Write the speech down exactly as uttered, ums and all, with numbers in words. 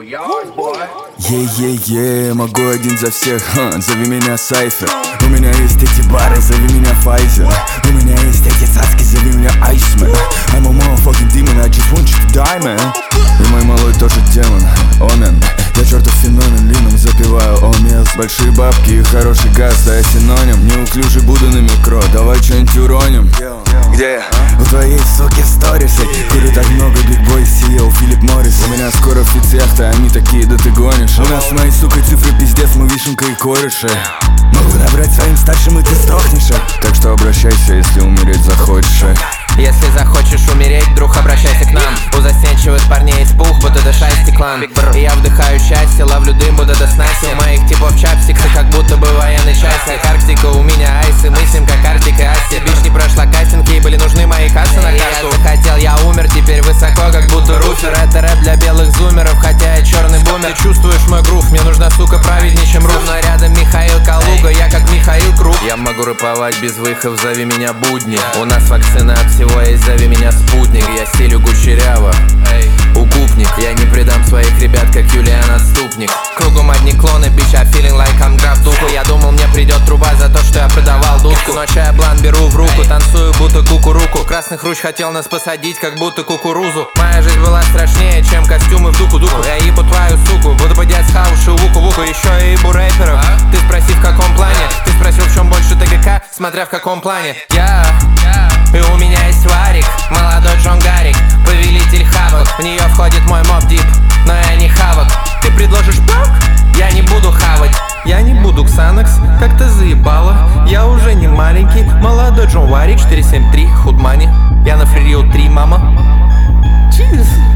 Е-е-е, могу один за всех, ха, зови меня Сайфер. У меня есть эти бары, зови меня Файзер. У меня есть эти цацки, зови меня Айсмен. I'm a motherfucking demon, I just want you to die, man. И мой малой тоже демон, омен. Я чертов феномен, лином запиваю омес. Большие бабки и хороший газ, да я синоним. Неуклюжий буду на микро, давай что-нибудь уроним. Где я? У твоей суки сторисы. Курю так много, Big Boy си и о, Филипп Моррис. У меня скоро фицехта, они такие, да ты гонишь. У нас с моей сукой цифры пиздец, мы вишенка и кореши. Могу набрать своим старшим, и ты сдохнешь. Так что обращайся, если умереть захочешь. Если захочешь умереть, друг, обращайся к нам. У застенчивых парней испух, будто это шайсти клан. И я вдыхаю счастье, ловлю дым, будто это снасти. У моих типов чапстиксы, как будто бы военный частник. Арктика, у меня айсы, мы с ним как Артик и Асти. Бич не прошла кастинг, ей были нужны мои кассы на карту. Я захотел, я умер, теперь высоко, как будто руфер. Это рэп для белых зумеров, хотя я черный бумер. Ты чувствуешь мой грув, мне нужна, сука, праведнее, чем руф. Но рядом Михаил Калуга, я как Михаил Круг. Я могу рэповать без выходов, зови меня Будни. У нас вакцина от всего есть, зови меня Спутник. Я стилю кучеряво, укупник. Я не предам своих ребят, как Юлиан Отступник. Кругом одни клоны, bitch, I feeling like I'm граф духу. Я думал, мне придет труба за то, что я продавал дудку. Но чай блан беру в руку, танцую, будто кукуруку. Красных руч хотел нас посадить, как будто кукурузу. Моя жизнь была страшнее, чем костюмы в дуку-дуку. Я ебу твою суку, буду подять с хауши вуку-вуку. Еще я ебу рэперов, ты спроси в каком плане. Ты спросил, в чем больше ТГК, смотря в каком плане. Я... И у меня есть Варик, молодой Джон Гарик, повелитель хавок. В нее входит мой моб дип, но я не хавок. Ты предложишь пак? Я не буду хавать. Я не буду Ксанакс, как-то заебало. Я уже не маленький, молодой Джон Варик. Четыре семь три, худмани. Я на фририл три, мама. Чиз.